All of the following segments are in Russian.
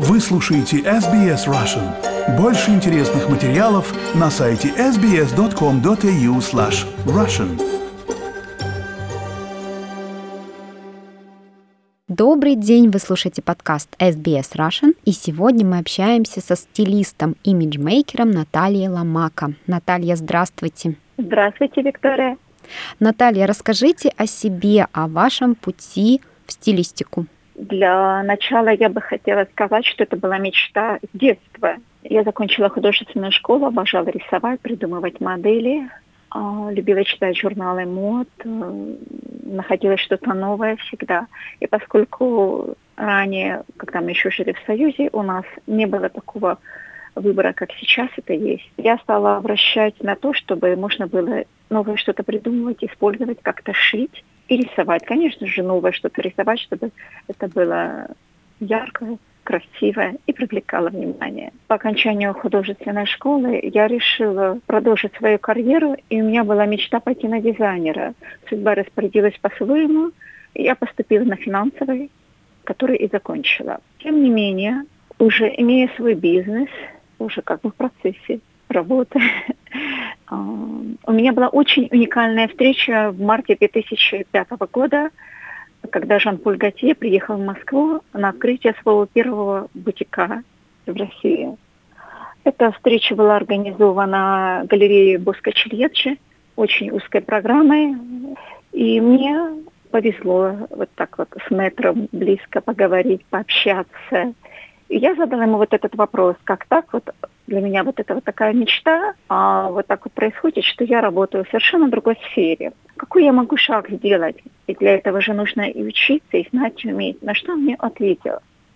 Вы слушаете SBS Russian. Больше интересных материалов на сайте sbs.com.au/russian. Добрый день, вы слушаете подкаст SBS Russian, и сегодня мы общаемся со стилистом-имиджмейкером Натальей Ломако. Наталья, здравствуйте. Здравствуйте, Виктория. Наталья, расскажите о себе, о вашем пути в стилистику. Для начала я бы хотела сказать, что это была мечта с детства. Я закончила художественную школу, обожала рисовать, придумывать модели, любила читать журналы мод, находила что-то новое всегда. И поскольку ранее, когда мы еще жили в Союзе, у нас не было такого выбора, как сейчас это есть, я стала обращать на то, чтобы можно было новое что-то придумывать, использовать, как-то шить и рисовать. Конечно же, новое что-то рисовать, чтобы это было яркое, красивое и привлекало внимание. По окончанию художественной школы я решила продолжить свою карьеру, и у меня была мечта пойти на дизайнера. Судьба распорядилась по-своему, и я поступила на финансовый, который и закончила. Тем не менее, уже имея свой бизнес, уже как бы в процессе работы, у меня была очень уникальная встреча в марте 2005 года, когда Жан-Поль Готье приехал в Москву на открытие своего первого бутика в России. Эта встреча была организована галереей Боско-Чильеджи, очень узкой программой, и мне повезло вот так вот с мэтром близко поговорить, пообщаться. И я задала ему вот этот вопрос, как так вот, для меня вот это вот такая мечта, а вот так вот происходит, что я работаю в совершенно другой сфере. Какой я могу шаг сделать? И для этого же нужно и учиться, и знать, и уметь. На что он мне ответил?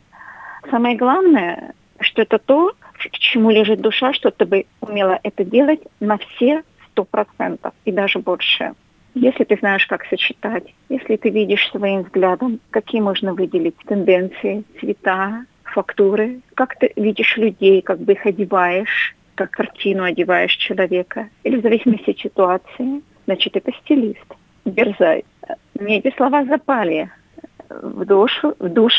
Самое главное, что это то, к чему лежит душа, что ты бы умела это делать на все 100% и даже больше. Если ты знаешь, как сочетать, если ты видишь своим взглядом, какие можно выделить тенденции, цвета, фактуры, как ты видишь людей, как бы их одеваешь, как картину одеваешь человека, или в зависимости от ситуации, значит, это стилист. Дерзай. Мне эти слова запали в душу,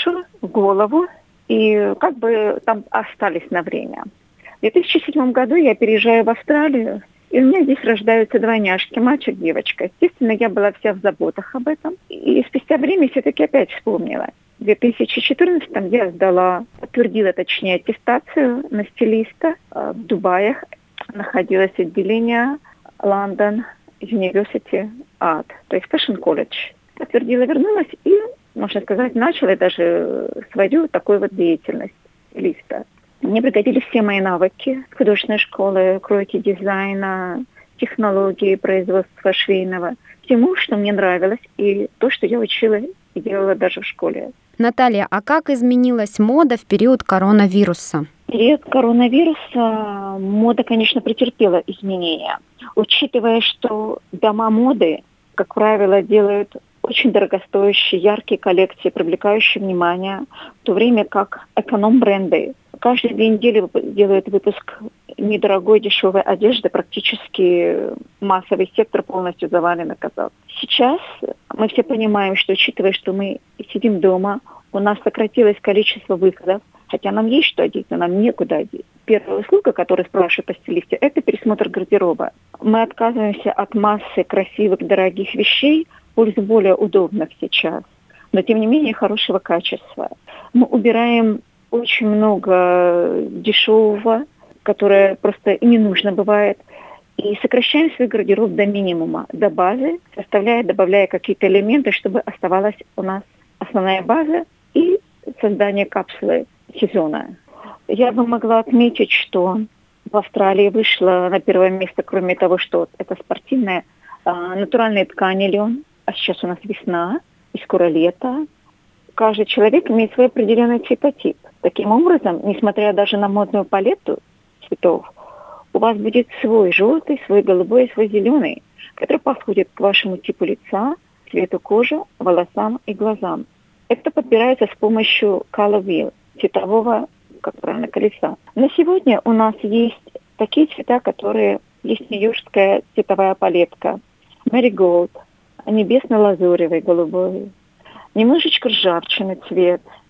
в голову, и как бы там остались на время. В 2007 году я переезжаю в Австралию, и у меня здесь рождаются двойняшки, мальчик, девочка. Естественно, я была вся в заботах об этом. И спустя время все-таки опять вспомнила. В 2014 я подтвердила, точнее, аттестацию на стилиста в Дубае. Находилось отделение London University Art, то есть Fashion College. Подтвердила, вернулась и, можно сказать, начала даже свою такую вот деятельность стилиста. Мне пригодились все мои навыки художественной школы, кройки, дизайна, технологии, производства швейного, всему, что мне нравилось, и то, что я учила и делала даже в школе. Наталья, а как изменилась мода в период коронавируса? В период коронавируса мода, конечно, претерпела изменения. Учитывая, что дома моды, как правило, делают очень дорогостоящие, яркие коллекции, привлекающие внимание, в то время как эконом-бренды каждые 2 недели делают выпуск недорогой, дешевой одежды, практически массовый сектор полностью завален оказался. Сейчас мы все понимаем, что, учитывая, что мы сидим дома, у нас сократилось количество выходов, хотя нам есть что одеть, но нам некуда одеть. Первая услуга, которую спрашивают о стилисте, это пересмотр гардероба. Мы отказываемся от массы красивых, дорогих вещей в пользу более удобных сейчас, но тем не менее хорошего качества. Мы убираем очень много дешевого, которое просто и не нужно бывает, и сокращаем свой гардероб до минимума, до базы, добавляя какие-то элементы, чтобы оставалась у нас основная база и создание капсулы сезона. Я бы могла отметить, что в Австралии вышла на первое место, кроме того, что это спортивная, натуральные ткани лен, а сейчас у нас весна и скоро лето. Каждый человек имеет свой определенный цветотип. Таким образом, несмотря даже на модную палету цветов, у вас будет свой желтый, свой голубой, свой зеленый, который подходит к вашему типу лица, цвету кожи, волосам и глазам. Это подбирается с помощью color wheel, цветового, как правильно, колеса. На сегодня у нас есть такие цвета, которые есть нью-йоркская цветовая палетка, marigold, небесно-лазуревый, голубой, немножечко ржавчины цвет,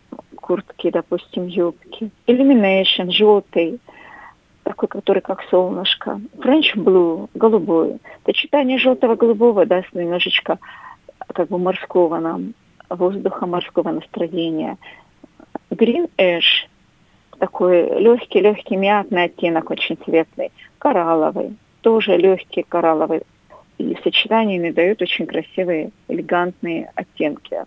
куртки, допустим, юбки. Illumination, желтый, такой, который как солнышко. French blue, голубой. Сочетание желтого-голубого даст немножечко как бы морского нам воздуха, морского настроения. Green ash, такой легкий мятный оттенок, очень светлый. Коралловый, тоже легкий коралловый. И в сочетании они дают очень красивые, элегантные оттенки.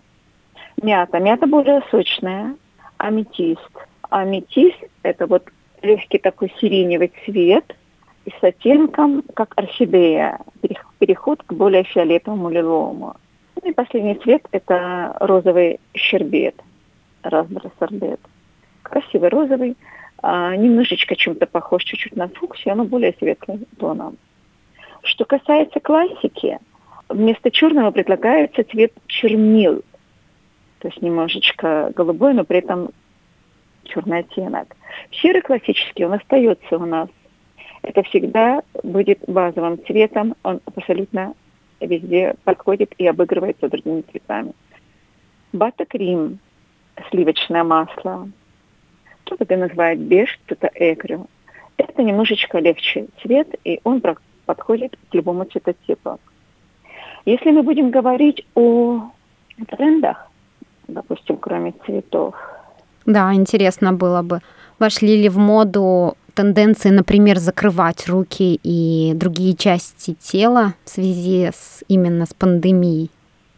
Мята более сочная. Аметист. Аметист – это вот легкий такой сиреневый цвет и с оттенком, как орхидея. Переход к более фиолетовому, лиловому. И последний цвет – это розовый щербет. Raspberry сорбет. Красивый розовый. Немножечко чем-то похож чуть-чуть на фуксию, но более светлым тоном. Что касается классики, вместо черного предлагается цвет чернил. То есть немножечко голубой, но при этом черный оттенок. Серый классический, он остается у нас. Это всегда будет базовым цветом. Он абсолютно везде подходит и обыгрывается другими цветами. Баттер-крем, сливочное масло. Кто-то это называет беж, кто-то экрю. Это немножечко легче цвет, и он подходит к любому цветотипу. Если мы будем говорить о трендах, допустим, кроме цветов. Да, интересно было бы, вошли ли в моду тенденции, например, закрывать руки и другие части тела в связи именно с пандемией?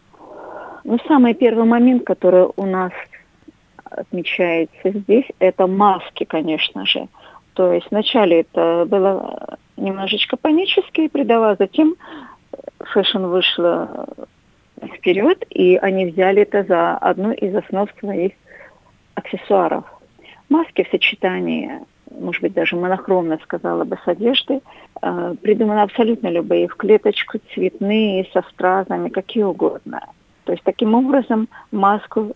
Ну, самый первый момент, который у нас отмечается здесь, это маски, конечно же. То есть вначале это было немножечко панически придало, затем фэшн вышла вперед, и они взяли это за одну из основ своих аксессуаров. Маски в сочетании, может быть, даже монохромно, сказала бы, с одеждой, придуманы абсолютно любые, в клеточку, цветные, со стразами, какие угодно. То есть таким образом маску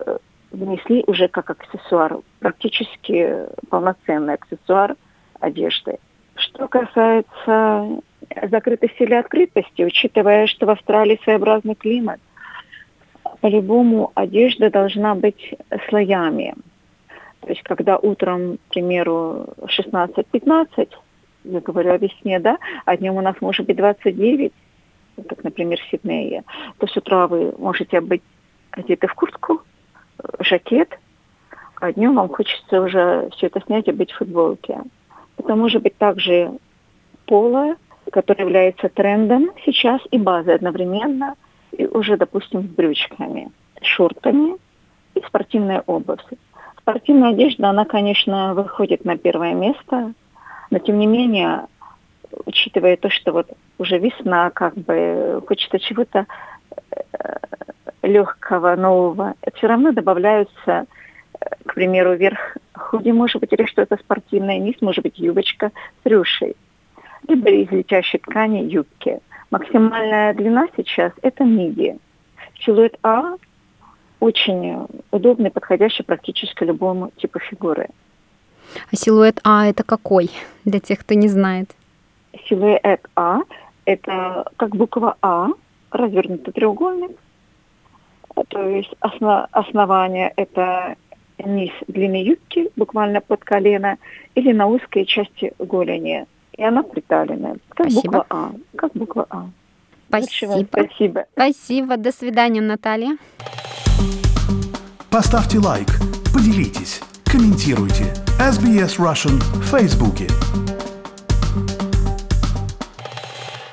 внесли уже как аксессуар, практически полноценный аксессуар одежды. Что касается закрытости или открытости, учитывая, что в Австралии своеобразный климат, по-любому одежда должна быть слоями. То есть когда утром, к примеру, 16-15, я говорю о весне, да, а днем у нас может быть 29, как, например, в Сиднее, то с утра вы можете быть одеты в куртку, жакет, а днем вам хочется уже все это снять и быть в футболке. Это может быть также поло, которое является трендом сейчас и базой одновременно, и уже, допустим, с брючками, шортами и спортивная обувь. Спортивная одежда, она, конечно, выходит на первое место, но тем не менее, учитывая то, что вот уже весна, как бы хочется чего-то легкого, нового, все равно добавляются, к примеру, верх худи, может быть, или что-то спортивное, низ, может быть, юбочка с рюшей, либо из летящей ткани юбки. Максимальная длина сейчас – это миди. Силуэт А очень удобный, подходящий практически любому типу фигуры. А силуэт А – это какой, для тех, кто не знает? Силуэт А – это как буква А, развернутый треугольник. То есть основание – это низ длины юбки, буквально под колено, или на узкой части голени. И она приталенная, как буква А. Как буква А. Спасибо. Спасибо. Спасибо. До свидания, Наталья. Поставьте лайк, поделитесь, комментируйте. SBS Russian в Фейсбуке.